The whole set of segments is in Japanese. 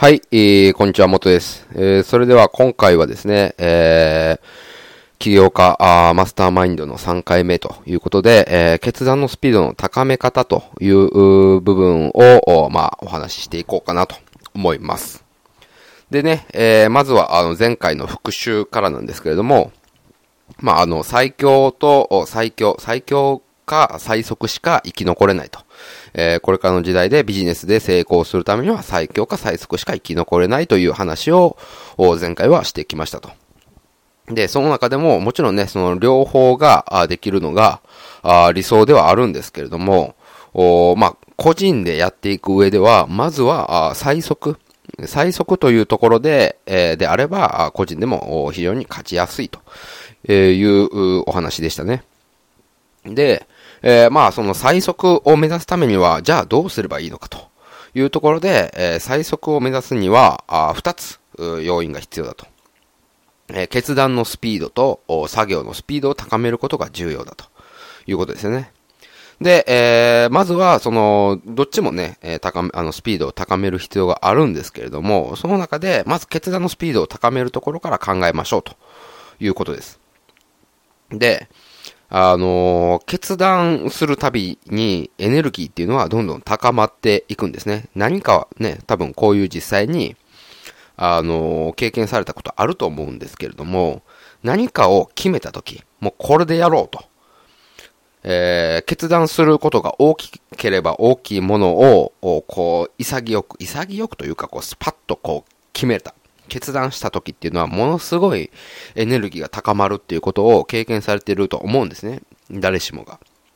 はい、こんにちは、元です。それでは今回はですね、起業家マスターマインドの3回目ということで、決断のスピードの高め方という部分を、お話ししていこうかなと思います。でね、まずは前回の復習からなんですけれども、最強と最強か最速しか生き残れないと。これからの時代でビジネスで成功するためには最強か最速しか生き残れないという話を前回はしてきましたと。で、その中でももちろんね、その両方ができるのが理想ではあるんですけれども、個人でやっていく上では、まずは最速というところで、であれば、個人でも非常に勝ちやすいというお話でしたね。で、その最速を目指すためには、じゃあどうすればいいのかというところで、最速を目指すには、2つ要因が必要だと。決断のスピードと作業のスピードを高めることが重要だということですよね。で、まずは、どっちもね、スピードを高める必要があるんですけれども、その中で、まず決断のスピードを高めるところから考えましょうということです。で、決断するたびにエネルギーっていうのはどんどん高まっていくんですね。何かね、多分こういう実際に、経験されたことあると思うんですけれども、何かを決めたとき、もうこれでやろうと。決断することが大きければ大きいものを、潔くというか、スパッと決めた。決断した時っていうのはものすごいエネルギーが高まるっていうことを経験されていると思うんですね。誰しもが。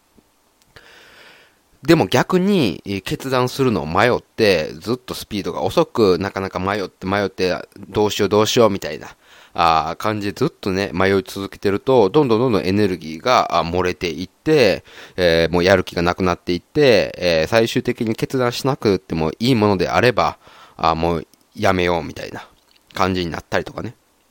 でも逆に決断するのを迷ってずっとスピードが遅くなかなか迷ってどうしようみたいな感じでずっとね迷い続けてるとどんどんエネルギーが漏れていって、もうやる気がなくなっていって、最終的に決断しなくてもいいものであればもうやめようみたいな感じになったりとかね。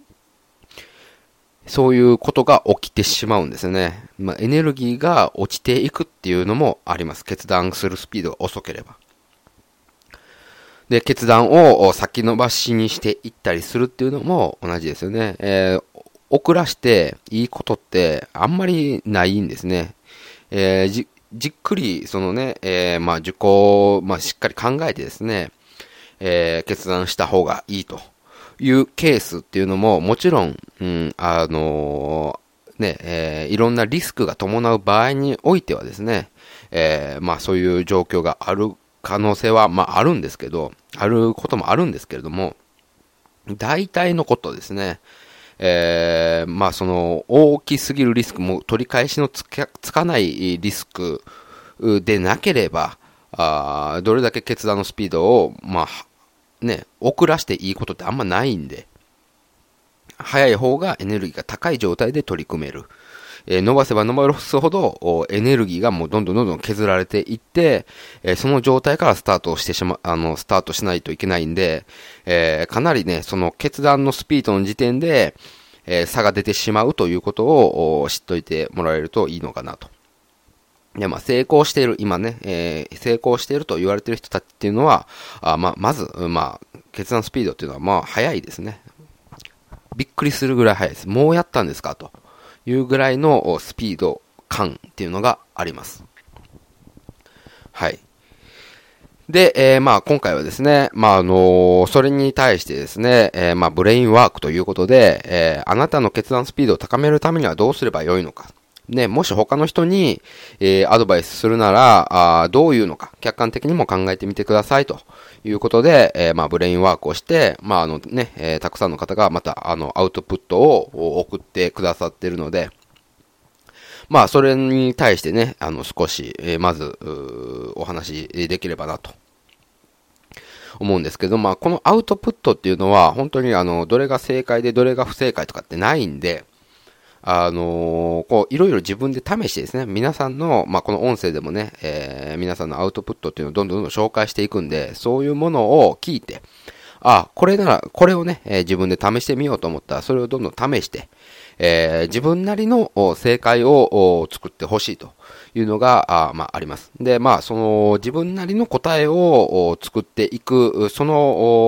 そういうことが起きてしまうんですよね。エネルギーが落ちていくっていうのもあります。決断するスピードが遅ければ。で、決断を先延ばしにしていったりするっていうのも同じですよね。遅らしていいことってあんまりないんですね。じっくり、受講、しっかり考えてですね、決断した方がいいと。いうケースっていうのももちろん、いろんなリスクが伴う場合においてはですね、そういう状況がある可能性は、あるんですけど、あることもあるんですけれども、大体のことですね、大きすぎるリスクも取り返しのつかないリスクでなければ、どれだけ決断のスピードを、遅らしていいことってあんまないんで、早い方がエネルギーが高い状態で取り組める。伸ばせば伸ばすほど、エネルギーがもうどんどん削られていって、その状態からスタートしないといけないんで、かなりね、その決断のスピードの時点で、差が出てしまうということを知っといてもらえるといいのかなと。で、成功している、今ね、成功していると言われている人たちっていうのは、まず、決断スピードっていうのは、早いですね。びっくりするぐらい早いです。もうやったんですかというぐらいのスピード感っていうのがあります。はい。で、今回はですね、それに対してですね、ブレインワークということで、あなたの決断スピードを高めるためにはどうすればよいのか。ね、もし他の人に、アドバイスするなら、どういうのか、客観的にも考えてみてくださいということで、ブレインワークをして、たくさんの方がまた、アウトプットを送ってくださっているので、それに対してね、少し、まず、お話できればなと。思うんですけど、このアウトプットっていうのは、本当にどれが正解でどれが不正解とかってないんで、いろいろ自分で試してですね、皆さんの、この音声でもね、皆さんのアウトプットっていうのをどんどん紹介していくんで、そういうものを聞いて、これなら、これをね、自分で試してみようと思ったら、それをどんどん試して、自分なりの正解を作ってほしいというのが、あります。で、自分なりの答えを作っていく、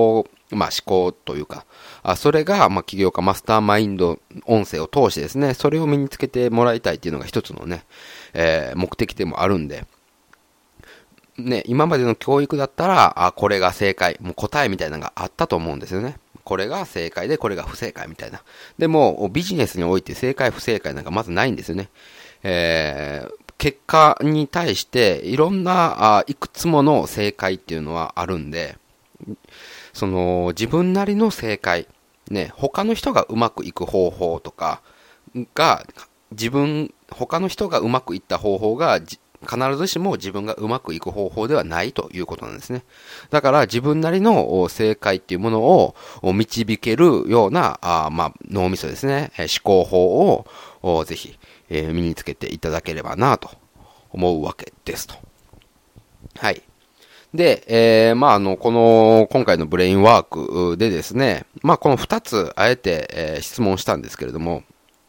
まあ思考というか、それが、まあ起業家マスターマインド音声を通してですね、それを身につけてもらいたいっていうのが一つのね、目的でもあるんで、ね、今までの教育だったら、これが正解、もう答えみたいなのがあったと思うんですよね。これが正解で、これが不正解みたいな。でも、ビジネスにおいて正解不正解なんかまずないんですよね。結果に対して、いろんな、いくつもの正解っていうのはあるんで、自分なりの正解、ね、他の人がうまくいく方法とかが、他の人がうまくいった方法が、必ずしも自分がうまくいく方法ではないということなんですね。だから自分なりの正解っていうものを導けるような、脳みそですね、思考法をぜひ身につけていただければなと思うわけですと。はい。で、今回のブレインワークでですね、この2つあえて、質問したんですけれども、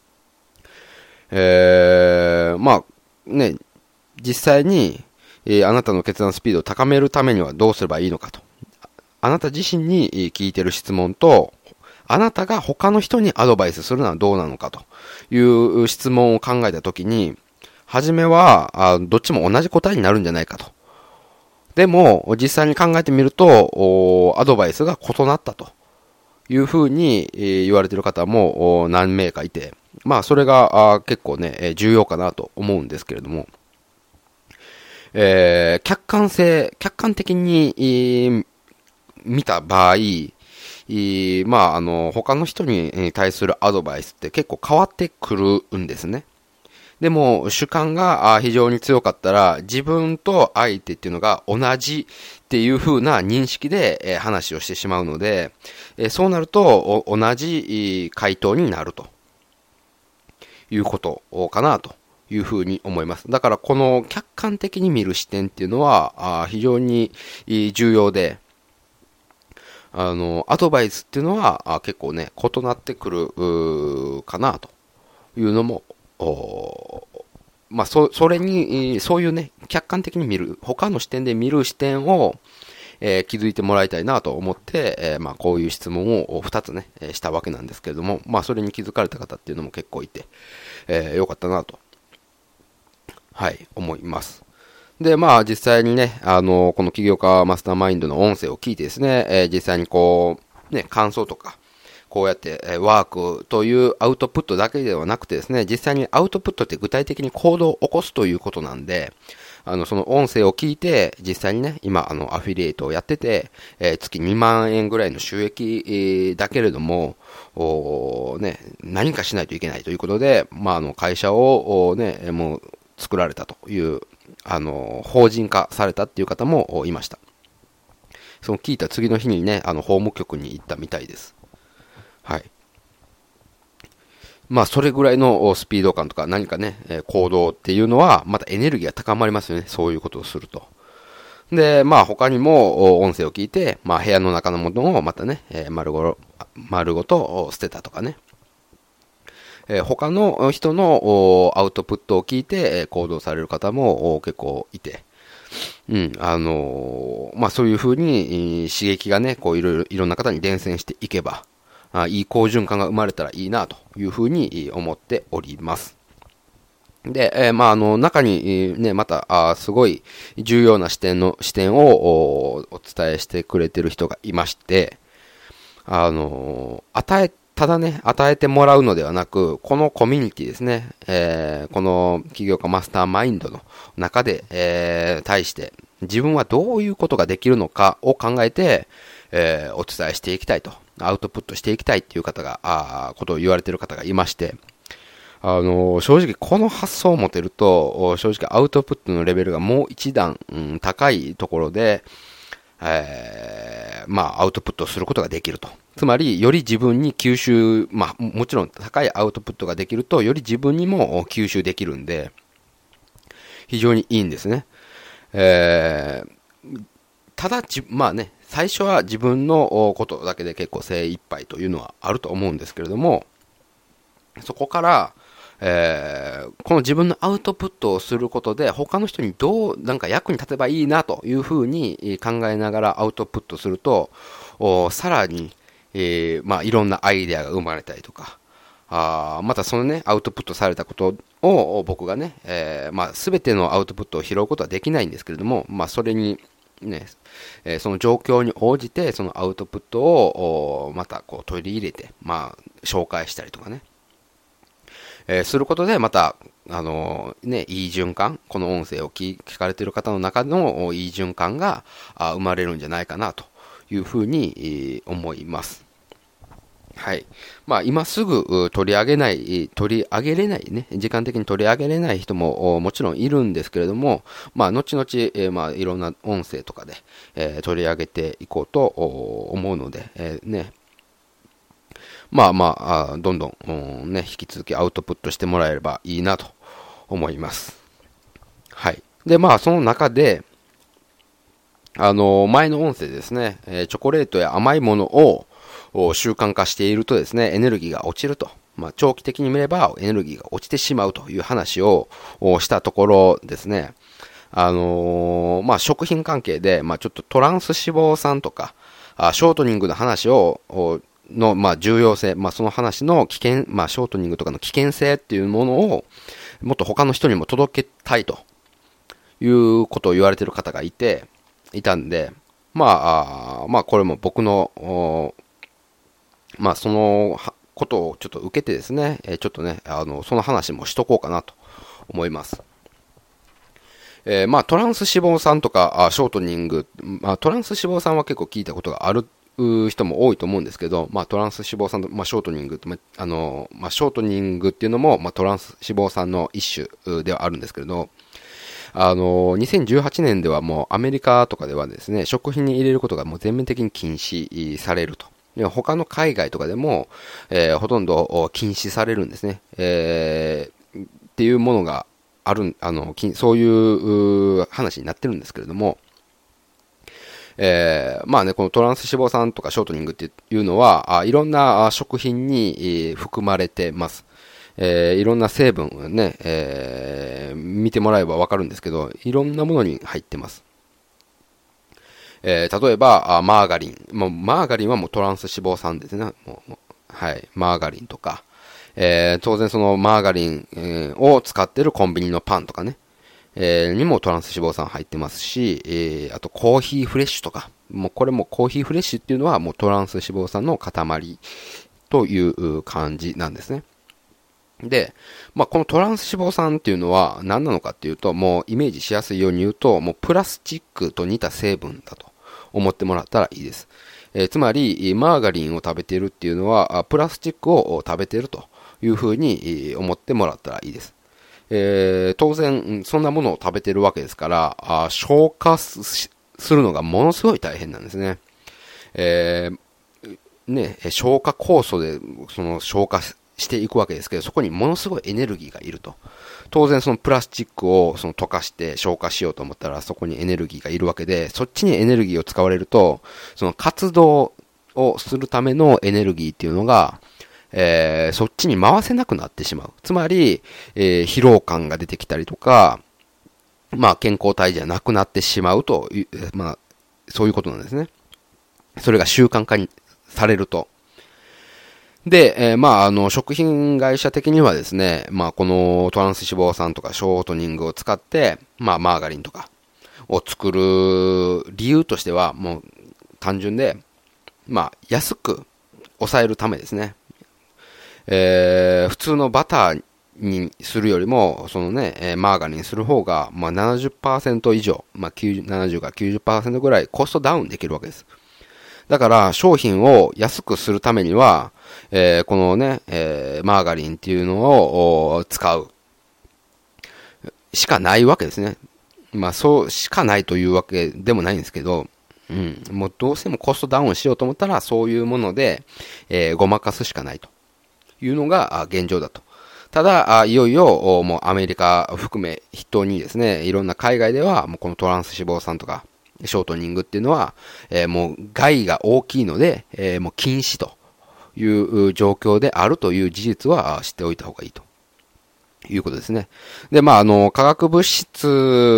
実際に、あなたの決断スピードを高めるためにはどうすればいいのかと。あなた自身に聞いてる質問と、あなたが他の人にアドバイスするのはどうなのかという質問を考えたときに、初めは、どっちも同じ答えになるんじゃないかと。でも、実際に考えてみると、アドバイスが異なったというふうに言われている方も何名かいて、それが結構ね、重要かなと思うんですけれども、客観的に見た場合、他の人に対するアドバイスって結構変わってくるんですね。でも、主観が非常に強かったら、自分と相手っていうのが同じっていう風な認識で話をしてしまうので、そうなると同じ回答になるということかなという風に思います。だからこの客観的に見る視点っていうのは非常に重要で、アドバイスっていうのは結構ね、異なってくるかなというのもそういうね、客観的に見る、他の視点で見る視点を、気づいてもらいたいなと思って、こういう質問を2つね、したわけなんですけれども、それに気づかれた方っていうのも結構いて、よかったなと、はい、思います。で、実際にね、この起業家マスターマインドの音声を聞いてですね、実際に感想とか、こうやってワークというアウトプットだけではなくてですね、実際にアウトプットって具体的に行動を起こすということなんで、その音声を聞いて、実際にね、今、アフィリエイトをやってて、月2万円ぐらいの収益、だけれども、何かしないといけないということで、会社をもう作られたという、法人化されたっていう方もいました。その聞いた次の日にね、法務局に行ったみたいです。はい。それぐらいのスピード感とか何かね、行動っていうのは、またエネルギーが高まりますよね。そういうことをすると。で、他にも音声を聞いて、部屋の中のものをまたね、丸ごと捨てたとかね。他の人のアウトプットを聞いて行動される方も結構いて、そういうふうに刺激がね、いろんな方に伝染していけば、いい好循環が生まれたらいいなというふうに思っております。で、中にね、また、すごい重要な視点をお伝えしてくれてる人がいまして、ただね、与えてもらうのではなく、このコミュニティですね、この起業家マスターマインドの中で、対して自分はどういうことができるのかを考えて、お伝えしていきたいと、アウトプットしていきたいっていう方が、ことを言われている方がいまして、正直この発想を持てると、正直アウトプットのレベルがもう一段、高いところで、アウトプットすることができると。つまり、より自分に吸収、もちろん高いアウトプットができると、より自分にも吸収できるんで、非常にいいんですね。ただ、最初は自分のことだけで結構精一杯というのはあると思うんですけれども、そこから、この自分のアウトプットをすることで他の人になんか役に立てばいいなというふうに考えながらアウトプットすると、 さらに、いろんなアイデアが生まれたりとか、またそのね、アウトプットされたことを僕がね、すべてのアウトプットを拾うことはできないんですけれども、それに、ね、その状況に応じて、そのアウトプットをまたこう取り入れて、紹介したりとかね、することで、また、いい循環、この音声を聞かれている方の中のいい循環が生まれるんじゃないかなというふうに思います。はい。今すぐ取り上げれないね、時間的に取り上げれない人ももちろんいるんですけれども、後々、いろんな音声とかで、取り上げていこうと思うので、どんどん、引き続きアウトプットしてもらえればいいなと思います。はい。で、その中で、前の音声ですね、チョコレートや甘いものを習慣化しているとですね、エネルギーが落ちると。長期的に見ればエネルギーが落ちてしまうという話をしたところですね、食品関係で、ちょっとトランス脂肪酸とか、ショートニングの話の重要性、その話の危険、ショートニングとかの危険性っていうものを、もっと他の人にも届けたいということを言われている方がいたんで、これも僕の、そのことをちょっと受けてですね、ちょっとね、その話もしとこうかなと思います。トランス脂肪酸とかショートニング、トランス脂肪酸は結構聞いたことがある人も多いと思うんですけど、トランス脂肪酸と、ショートニングと、ショートニングっていうのも、トランス脂肪酸の一種ではあるんですけれど、2018年ではもうアメリカとかではですね、食品に入れることがもう全面的に禁止されると。で他の海外とかでも、ほとんど禁止されるんですね。っていうものがある、そういう話になってるんですけれども、このトランス脂肪酸とかショートニングっていうのは、いろんな食品に含まれてます。いろんな成分ね、見てもらえばわかるんですけど、いろんなものに入ってます。例えば、マーガリン。マーガリンはもうトランス脂肪酸ですね。はい。マーガリンとか。当然そのマーガリン、を使ってるコンビニのパンとかね。にもトランス脂肪酸入ってますし、あとコーヒーフレッシュとか。もうこれもコーヒーフレッシュっていうのはもうトランス脂肪酸の塊という感じなんですね。で、このトランス脂肪酸っていうのは何なのかっていうと、もうイメージしやすいように言うと、もうプラスチックと似た成分だと思ってもらったらいいです。つまり、マーガリンを食べているっていうのは、プラスチックを食べているというふうに思ってもらったらいいです。当然、そんなものを食べているわけですから、消化するのがものすごい大変なんですね。消化酵素でその消化していくわけですけど、そこにものすごいエネルギーがいると。当然そのプラスチックをその溶かして消化しようと思ったらそこにエネルギーがいるわけで、そっちにエネルギーを使われると、その活動をするためのエネルギーっていうのが、そっちに回せなくなってしまう。つまり、疲労感が出てきたりとか、健康体じゃなくなってしまうという、そういうことなんですね。それが習慣化にされると。で、食品会社的にはですね、このトランス脂肪酸とかショートニングを使って、マーガリンとかを作る理由としては、もう単純で、安く抑えるためですね。普通のバターにするよりも、そのね、マーガリンにする方が、70% 以上、70から 90% ぐらいコストダウンできるわけです。だから商品を安くするためには、このね、マーガリンっていうのを使うしかないわけですね。そうしかないというわけでもないんですけど、もうどうしてもコストダウンしようと思ったらそういうもので、ごまかすしかないというのが現状だと。ただ、いよいよもうアメリカ含め筆頭にですね、いろんな海外ではもうこのトランス脂肪酸とかショートニングっていうのは、もう害が大きいので、もう禁止という状況であるという事実は知っておいた方がいいということですね。で、化学物質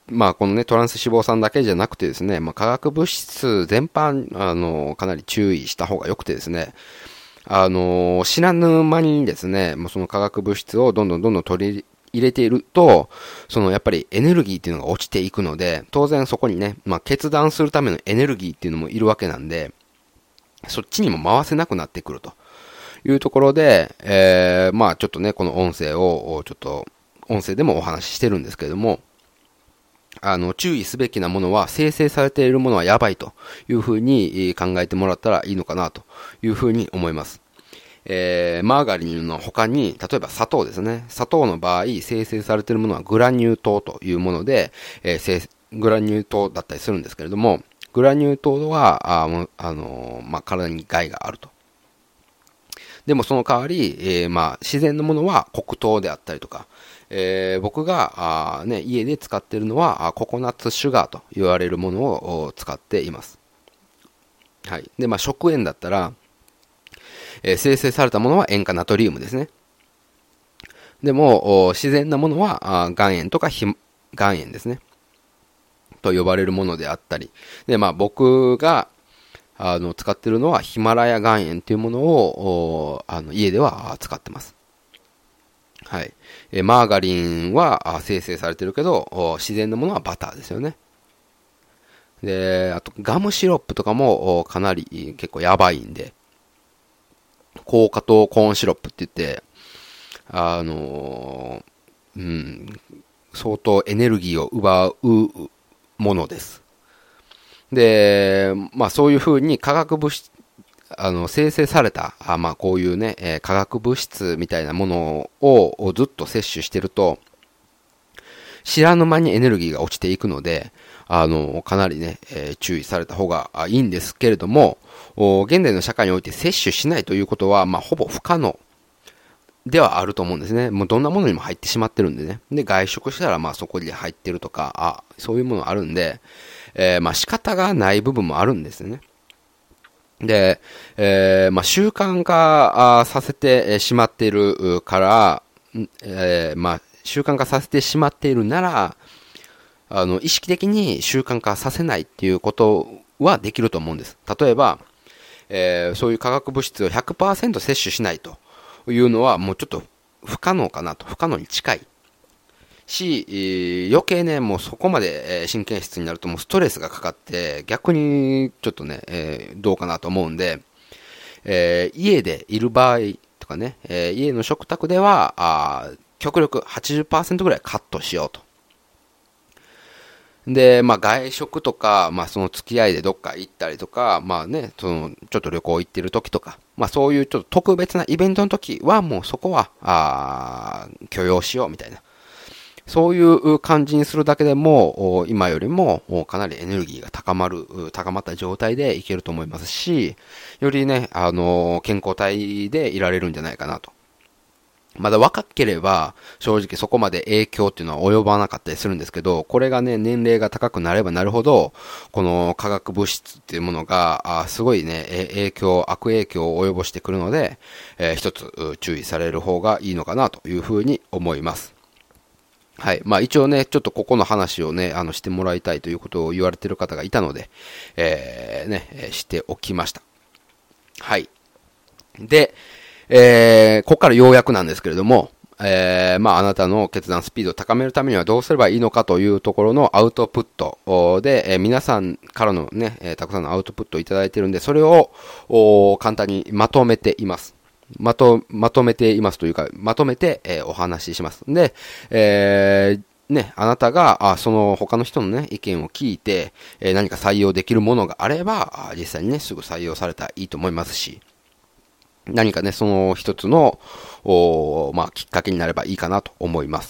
まあこのね、トランス脂肪酸だけじゃなくてですね、まあ化学物質全般、かなり注意した方が良くてですね、知らぬ間にですね、もうその化学物質をどんどん取り入れていると、やっぱりエネルギーっていうのが落ちていくので、当然そこにね、まあ決断するためのエネルギーっていうのもいるわけなんで、そっちにも回せなくなってくるというところで、まあちょっとね、この音声を、ちょっと、音声でもお話ししてるんですけれども、注意すべきなものは、生成されているものはやばいというふうに考えてもらったらいいのかなというふうに思います。マーガリンの他に、例えば砂糖ですね。砂糖の場合、生成されているものはグラニュー糖というもので、グラニュー糖だったりするんですけれども、グラニュー糖は、まあ、体に害があると。でもその代わり、まあ、自然のものは黒糖であったりとか、僕が家で使っているのはココナッツシュガーと言われるものを使っています。はい。で、まあ、食塩だったら、生成されたものは塩化ナトリウムですね。でも、自然なものは岩塩とか岩塩ですね。と呼ばれるものであったり。で、まあ、僕が使っているのはヒマラヤ岩塩というものを家では使ってます。はい。マーガリンは生成されてるけど、自然なものはバターですよね。で、あとガムシロップとかもかなり結構やばいんで、高果糖コーンシロップって言って、相当エネルギーを奪うものです。で、まあそういうふうに化学物質、生成された、まあこういうね、化学物質みたいなものをずっと摂取してると、知らぬ間にエネルギーが落ちていくので、かなりね、注意された方がいいんですけれども、現代の社会において摂取しないということは、まあほぼ不可能ではあると思うんですね。もうどんなものにも入ってしまってるんでね。で、外食したらまあそこで入ってるとか、そういうものあるんで、まあ仕方がない部分もあるんですよね。で、まあ、習慣化させてしまっているから、まあ、習慣化させてしまっているなら、意識的に習慣化させないっていうことはできると思うんです。例えば、そういう化学物質を 100% 摂取しないというのはもうちょっと不可能かなと、不可能に近い。余計ね、もうそこまで神経質になるともうストレスがかかって、逆にちょっとね、どうかなと思うんで、家でいる場合とかね、家の食卓では、極力 80% ぐらいカットしようと。で、まあ外食とか、まあその付き合いでどっか行ったりとか、まあね、ちょっと旅行行ってる時とか、まあそういうちょっと特別なイベントの時はもうそこは、許容しようみたいな。そういう感じにするだけでも、今よりもかなりエネルギーが高まった状態でいけると思いますし、よりね、健康体でいられるんじゃないかなと。まだ若ければ、正直そこまで影響っていうのは及ばなかったりするんですけど、これがね、年齢が高くなればなるほど、この化学物質っていうものが、すごいね、悪影響を及ぼしてくるので、一つ注意される方がいいのかなというふうに思います。はい。まあ一応ね、ちょっとここの話をね、してもらいたいということを言われている方がいたので、しておきました。はい。で、ここからようやくなんですけれども、まああなたの決断スピードを高めるためにはどうすればいいのかというところのアウトプットで、皆さんからのね、たくさんのアウトプットをいただいているんで、それを簡単にまとめています。まとめていますというか、まとめて、お話しします。で、ね、あなたが、その他の人のね、意見を聞いて、何か採用できるものがあれば、実際にね、すぐ採用されたらいいと思いますし、何かね、その一つの、まあ、きっかけになればいいかなと思います。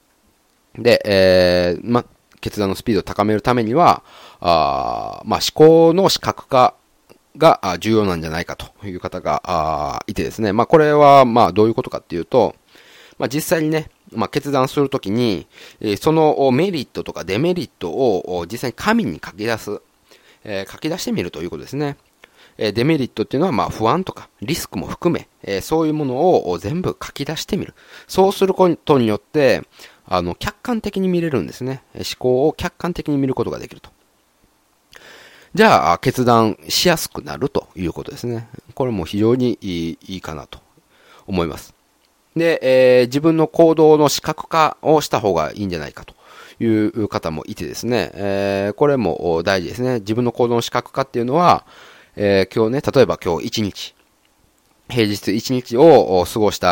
で、まあ、決断のスピードを高めるためには、まあ、思考の視覚化が重要なんじゃないかという方がいてですね。まあこれはまあどういうことかっていうと、まあ実際にね、まあ決断するときに、そのメリットとかデメリットを実際に紙に書き出してみるということですね。デメリットっていうのはまあ不安とかリスクも含め、そういうものを全部書き出してみる。そうすることによって、 客観的に見れるんですね。思考を客観的に見ることができると。じゃあ、決断しやすくなるということですね。これも非常にいいかなと思います。で、自分の行動の視覚化をした方がいいんじゃないかという方もいてですね、これも大事ですね。自分の行動の視覚化っていうのは、今日ね、例えば今日一日、平日一日を過ごした、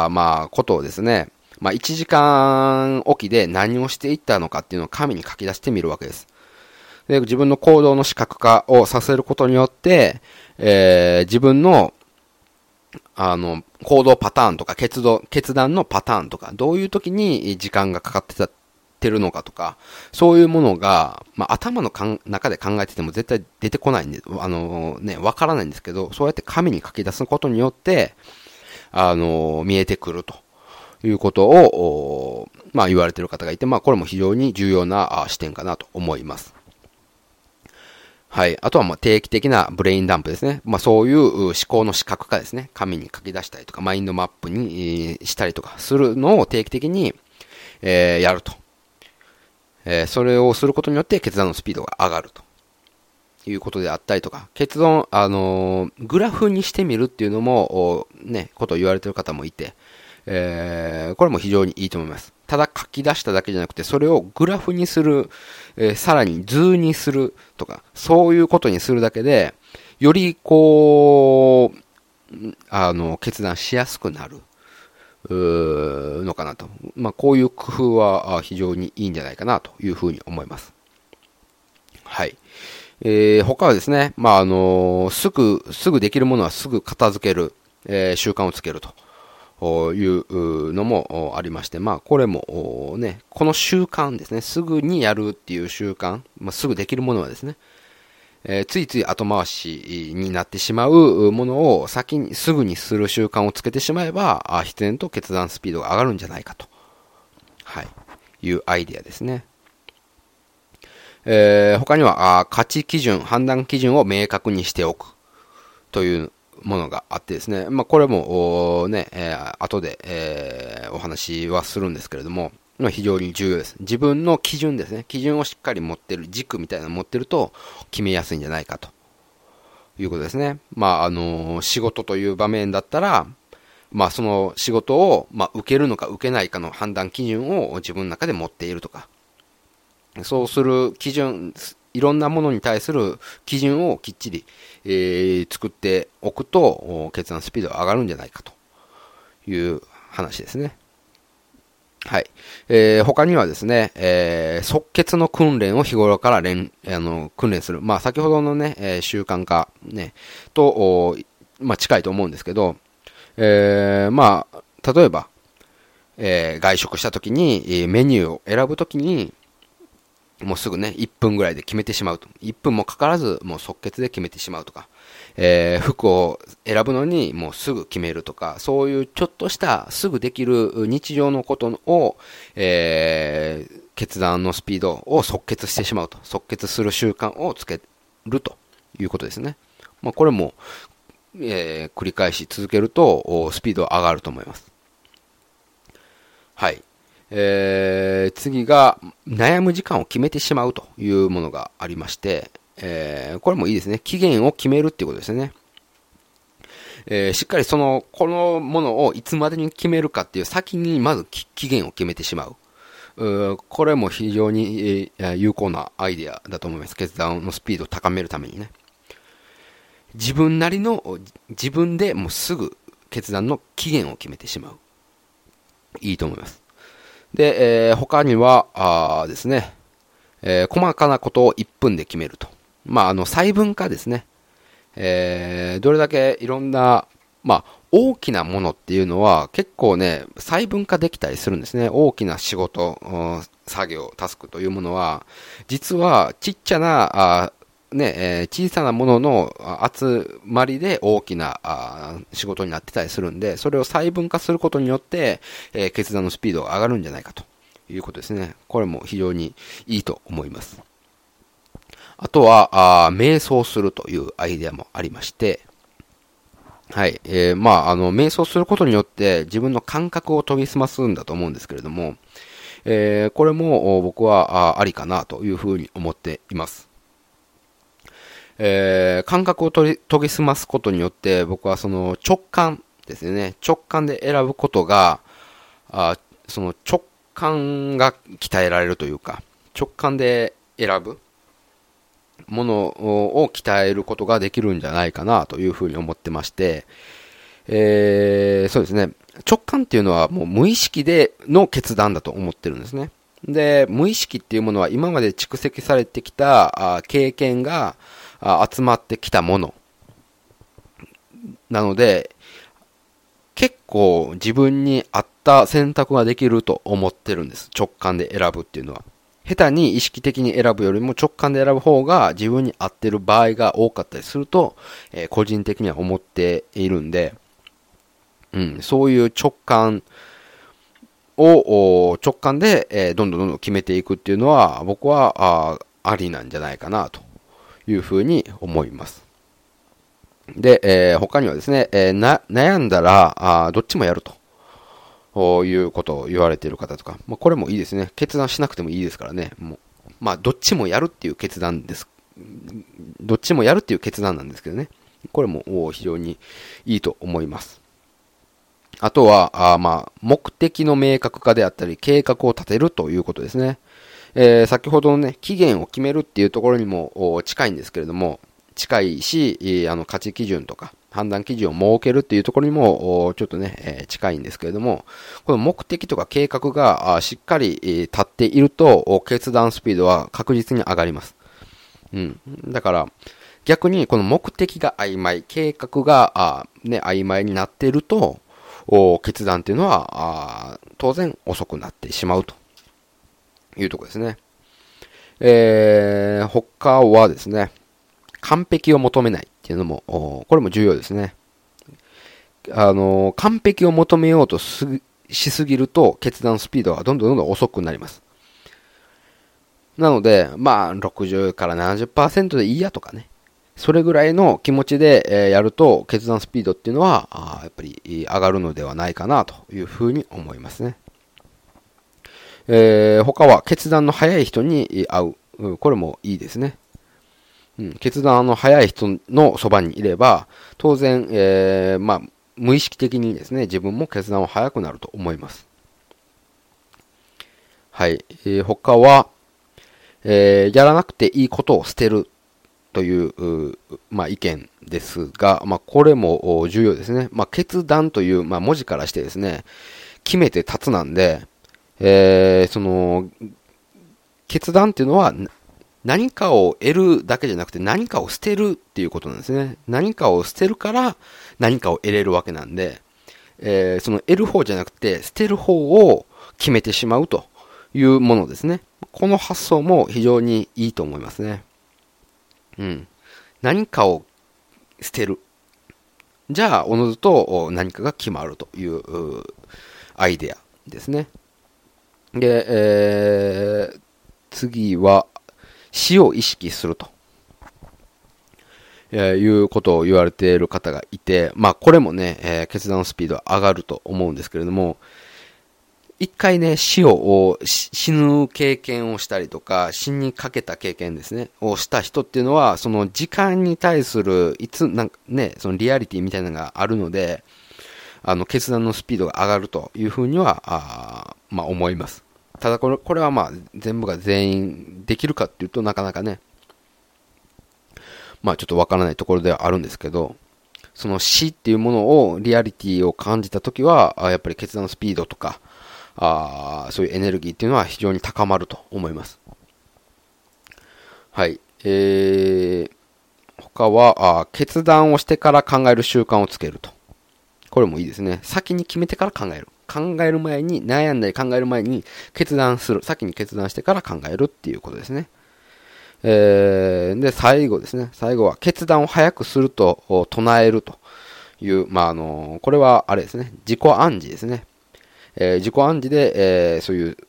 ことをですね、1時間おきで何をしていったのかっていうのを紙に書き出してみるわけです。で、自分の行動の視覚化をさせることによって、自分の、行動パターンとか決断のパターンとか、どういう時に時間がかかってるのかとか、そういうものが、頭の中で考えてても絶対出てこないんで、わからないんですけど、そうやって紙に書き出すことによって、見えてくるということを、言われている方がいて、これも非常に重要な視点かなと思います。はい。あとは定期的なブレインダンプですね。そういう思考の視覚化ですね。紙に書き出したりとか、マインドマップにしたりとかするのを定期的に、やると。それをすることによって決断のスピードが上がるということであったりとか、グラフにしてみるっていうのも、ことを言われている方もいて、これも非常にいいと思います。ただ書き出しただけじゃなくて、それをグラフにする、さらに図にするとか、そういうことにするだけで、より決断しやすくなる、のかなと。こういう工夫は非常にいいんじゃないかなというふうに思います。はい。他はですね、すぐできるものはすぐ片付ける、習慣をつけると。いうのもありまして、これもね、この習慣ですね、すぐにやるっていう習慣、すぐできるものはですね、ついつい後回しになってしまうものを先にすぐにする習慣をつけてしまえば、必然と決断スピードが上がるんじゃないかと、はい、いうアイデアですね。他には価値基準、判断基準を明確にしておくというものがあってですね、これも後で、お話はするんですけれども、非常に重要です。自分の基準ですね。基準をしっかり持ってる、軸みたいなのを持ってると決めやすいんじゃないかということですね。仕事という場面だったら、その仕事を、受けるのか受けないかの判断基準を自分の中で持っているとか、そうする基準、いろんなものに対する基準をきっちり、作っておくと決断スピードが上がるんじゃないかという話ですね。はい。他にはですね、即決の訓練を日頃から訓練する。先ほどのね、習慣化、ね、と、近いと思うんですけど、例えば、外食した時に、メニューを選ぶ時に、もうすぐね、1分ぐらいで決めてしまうと。1分もかからず、もう即決で決めてしまうとか、服を選ぶのにもうすぐ決めるとか、そういうちょっとしたすぐできる日常のことを、決断のスピードを即決してしまうと。即決する習慣をつけるということですね。これも、繰り返し続けると、スピードは上がると思います。はい。次が、悩む時間を決めてしまうというものがありまして、これもいいですね。期限を決めるっていうことですね。しっかりこのものをいつまでに決めるかっていう先にまず期限を決めてしまう。これも非常に有効なアイデアだと思います。決断のスピードを高めるためにね。自分でもうすぐ決断の期限を決めてしまう。いいと思います。で、他には、ですね、細かなことを1分で決めると。細分化ですね。どれだけいろんな、大きなものっていうのは結構ね、細分化できたりするんですね。大きな仕事、作業、タスクというものは、実はちっちゃな、小さなものの集まりで大きな仕事になってたりするんで、それを細分化することによって、決断のスピードが上がるんじゃないかということですね。これも非常にいいと思います。あとは、瞑想するというアイデアもありまして、はい。瞑想することによって自分の感覚を研ぎ澄ますんだと思うんですけれども、 これも僕はありかなというふうに思っています。感覚を研ぎ澄ますことによって僕はその直感ですね。直感で選ぶことが、その直感が鍛えられるというか、直感で選ぶものを鍛えることができるんじゃないかなというふうに思ってまして、そうですね。直感っていうのはもう無意識での決断だと思ってるんですね。で、無意識っていうものは今まで蓄積されてきた経験が集まってきたものなので、結構自分に合った選択ができると思ってるんです。直感で選ぶっていうのは。下手に意識的に選ぶよりも直感で選ぶ方が自分に合ってる場合が多かったりすると、個人的には思っているんで、そういう直感で、どんどん決めていくっていうのは僕はありなんじゃないかなというふうに思います。で、他にはですね、悩んだらどっちもやるということを言われている方とか、これもいいですね。決断しなくてもいいですからね。どっちもやるっていう決断です。どっちもやるっていう決断なんですけどね。これも非常にいいと思います。あとは、目的の明確化であったり、計画を立てるということですね。先ほどのね、期限を決めるっていうところにも近いんですけれども、近いし、価値基準とか判断基準を設けるっていうところにもちょっとね、近いんですけれども、この目的とか計画がしっかり立っていると決断スピードは確実に上がります。だから逆にこの目的が曖昧、計画が曖昧になっていると決断っていうのは当然遅くなってしまうというところですね。他はですね、完璧を求めないっていうのも、これも重要ですね。完璧を求めようとしすぎると決断スピードはどんどん遅くなります。なので、60から 70% でいいやとかね。それぐらいの気持ちでやると決断スピードっていうのはやっぱり上がるのではないかなというふうに思いますね。他は決断の早い人に会う。これもいいですね。決断の早い人のそばにいれば、当然、無意識的にですね、自分も決断は早くなると思います。はい。他は、やらなくていいことを捨てるという、意見ですが、これも重要ですね。決断という、文字からしてですね、決めて立つなんで、その、決断っていうのは、何かを得るだけじゃなくて何かを捨てるっていうことなんですね。何かを捨てるから何かを得れるわけなんで、その得る方じゃなくて捨てる方を決めてしまうというものですね。この発想も非常にいいと思いますね。何かを捨てる。じゃあ、おのずと何かが決まるというアイデアですね。で、次は、死を意識すると、いうことを言われている方がいて、これもね、決断スピードは上がると思うんですけれども、一回ね、死ぬ経験をしたりとか、死にかけた経験ですね、をした人っていうのは、その時間に対する、そのリアリティみたいなのがあるので、決断のスピードが上がるというふうには、思います。ただこれは全部が全員できるかっていうとなかなかね、ちょっとわからないところではあるんですけど、その死っていうものを、リアリティを感じたときは、やっぱり決断スピードとか、そういうエネルギーっていうのは非常に高まると思います。はい。他は、決断をしてから考える習慣をつけると。これもいいですね。先に決めてから考える。考える前に、悩んだり考える前に決断する。先に決断してから考えるっていうことですね。で、最後ですね。最後は決断を早くすると唱えるという、これはあれですね。自己暗示ですね。自己暗示で、そういう、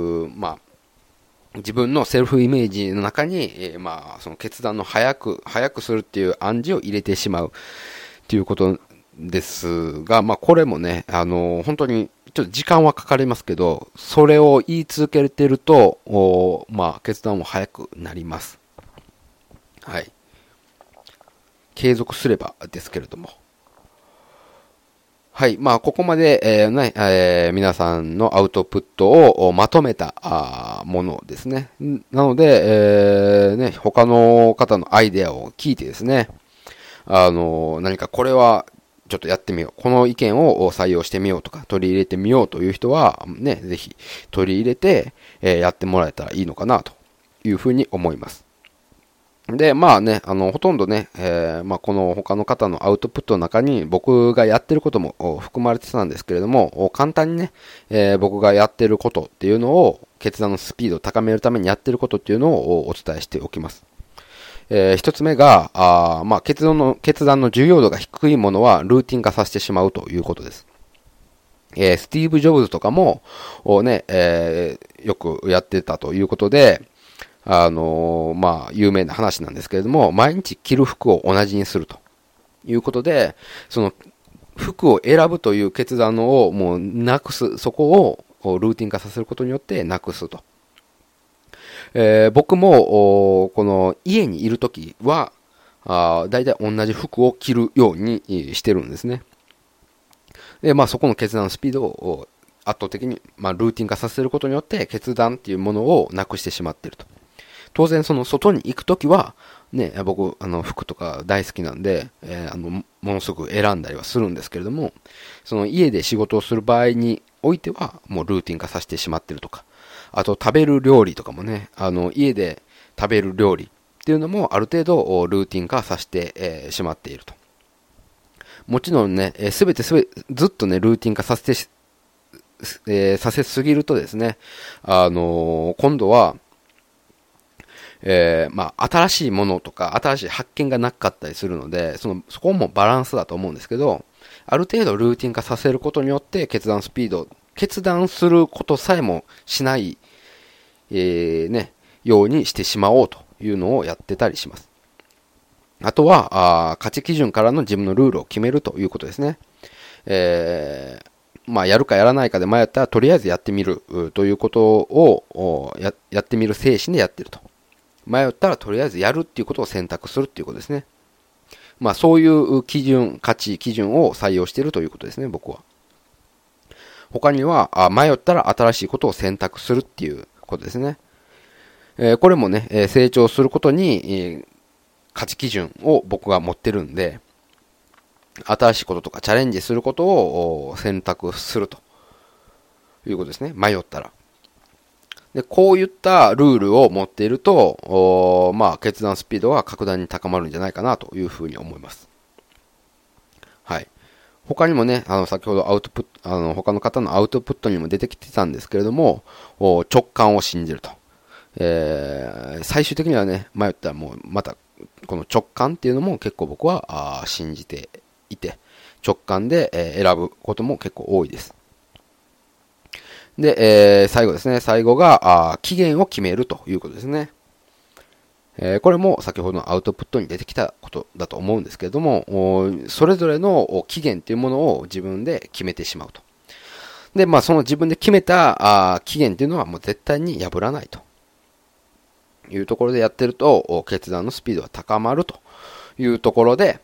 自分のセルフイメージの中に、その決断の早くするっていう暗示を入れてしまうっていうことですが、これもね、本当にちょっと時間はかかりますけど、それを言い続けてると、決断も早くなります。はい。継続すればですけれども。はい。ここまで、皆さんのアウトプットをまとめたものですね。なので、他の方のアイデアを聞いてですね、何かこれはちょっとやってみよう。この意見を採用してみようとか、取り入れてみようという人は、ぜひ取り入れて、やってもらえたらいいのかなというふうに思います。で、ほとんどね、この他の方のアウトプットの中に僕がやってることも含まれてたんですけれども、簡単にね、僕がやってることっていうのを、決断のスピードを高めるためにやってることっていうのをお伝えしておきます。一つ目が、決断の重要度が低いものはルーティン化させてしまうということです。スティーブ・ジョブズとかも、よくやってたということで、有名な話なんですけれども、毎日着る服を同じにするということで、その服を選ぶという決断をもうなくす、そこをルーティン化させることによってなくすと。僕も、この家にいるときは、だいたい同じ服を着るようにしてるんですね。で、そこの決断のスピードを圧倒的に、ルーティン化させることによって決断っていうものをなくしてしまっていると。当然その外に行くときは、ね、僕、服とか大好きなんで、ものすごく選んだりはするんですけれども、その家で仕事をする場合においては、もうルーティン化させてしまっているとか、あと食べる料理とかもね、家で食べる料理っていうのもある程度ルーティン化させて、しまっていると。もちろんね、ずっとね、ルーティン化させすぎるとですね、今度は、新しいものとか、新しい発見がなかったりするので、そこもバランスだと思うんですけど、ある程度ルーティン化させることによって決断することさえもしない、ようにしてしまおうというのをやってたりします。あとは、価値基準からの自分のルールを決めるということですね。やるかやらないかで迷ったら、とりあえずやってみるということをやってみる精神でやってると。迷ったらとりあえずやるっていうことを選択するっていうことですね。そういう価値基準を採用しているということですね、僕は。他には、迷ったら新しいことを選択するっていうことですね。これもね、成長することに、価値基準を僕が持ってるんで、新しいこととかチャレンジすることを選択するということですね。迷ったら。で、こういったルールを持っていると、決断スピードは格段に高まるんじゃないかなというふうに思います。はい。他にもね、先ほど他の方のアウトプットにも出てきてたんですけれども、直感を信じると。最終的にはね、迷ったらもうまた、この直感っていうのも結構僕は信じていて、直感で選ぶことも結構多いです。で、最後ですね。最後が、期限を決めるということですね。これも先ほどのアウトプットに出てきたことだと思うんですけれども、それぞれの期限というものを自分で決めてしまうと。で、その自分で決めた期限というのはもう絶対に破らないというところでやってると、決断のスピードが高まるというところで、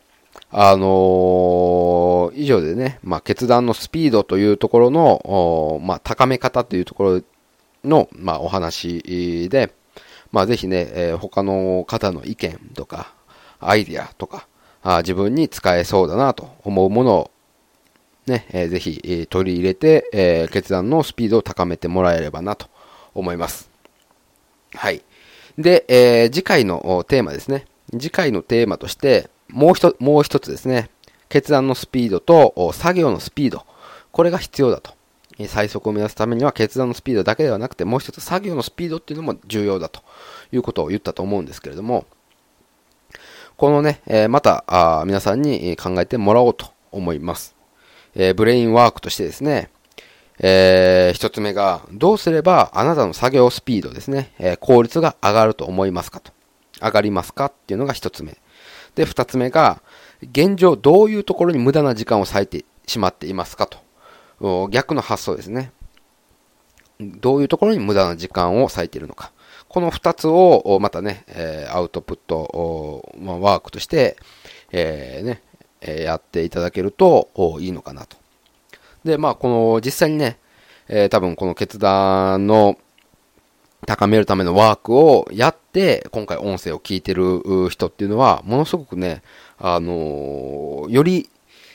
以上でね、決断のスピードというところの、高め方というところの、お話で、ぜひね、他の方の意見とか、アイディアとか、自分に使えそうだなと思うものを、ね、ぜひ取り入れて、決断のスピードを高めてもらえればなと思います。はい。で、次回のテーマですね。次回のテーマとして、もう一つですね。決断のスピードと作業のスピード。これが必要だと。最速を目指すためには決断のスピードだけではなくて、もう一つ作業のスピードっていうのも重要だということを言ったと思うんですけれども、このね、また皆さんに考えてもらおうと思います。ブレインワークとしてですね、一つ目が、どうすればあなたの作業スピードですね、効率が上がると思いますかと。上がりますかっていうのが一つ目。で、二つ目が、現状どういうところに無駄な時間を割いてしまっていますかと。 逆の発想ですね。どういうところに無駄な時間を割いているのか。この2つをまたね、アウトプット、ワークとして、やっていただけるといいのかなと。で、この実際にね、多分この決断の高めるためのワークをやって、今回音声を聞いてる人っていうのは、ものすごくね、より、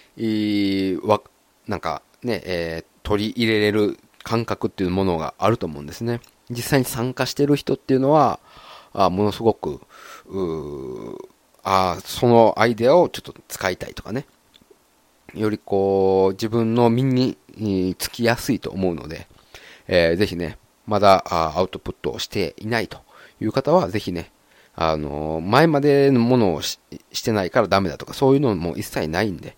なんかね、取り入れれる感覚っていうものがあると思うんですね。実際に参加してる人っていうのは、ものすごく、そのアイデアをちょっと使いたいとかね。よりこう、自分の身につきやすいと思うので、ぜひね、まだアウトプットをしていないという方は、ぜひね、前までのものをしてないからダメだとか、そういうのも一切ないんで、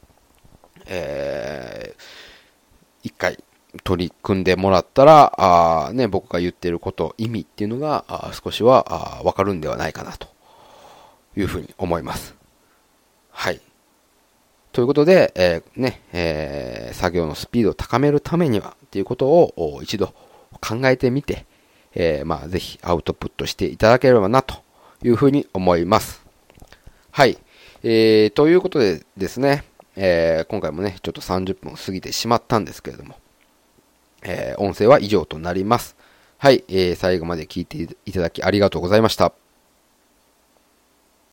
一回取り組んでもらったら、僕が言っていること、意味っていうのが少しはわかるんではないかなというふうに思います。はい。ということで、作業のスピードを高めるためにはっていうことを一度考えてみて、ぜひアウトプットしていただければなというふうに思います。はい。ということでですね、今回もね、ちょっと30分過ぎてしまったんですけれども、音声は以上となります。はい、最後まで聞いていただきありがとうございました。